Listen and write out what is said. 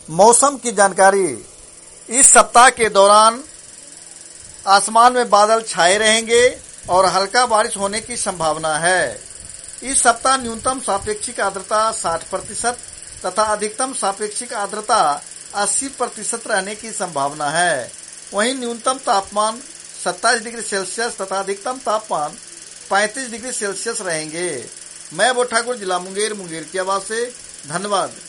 मौसम की जानकारी। इस सप्ताह के दौरान आसमान में बादल छाए रहेंगे और हल्का बारिश होने की संभावना है। इस सप्ताह न्यूनतम सापेक्षिक आर्द्रता 60% तथा अधिकतम सापेक्षिक आर्द्रता 80% रहने की संभावना है। वहीं न्यूनतम तापमान 27 डिग्री सेल्सियस तथा अधिकतम तापमान 35 डिग्री सेल्सियस रहेंगे। मैं वो ठाकुर, जिला मुंगेर की आवाज से, धन्यवाद।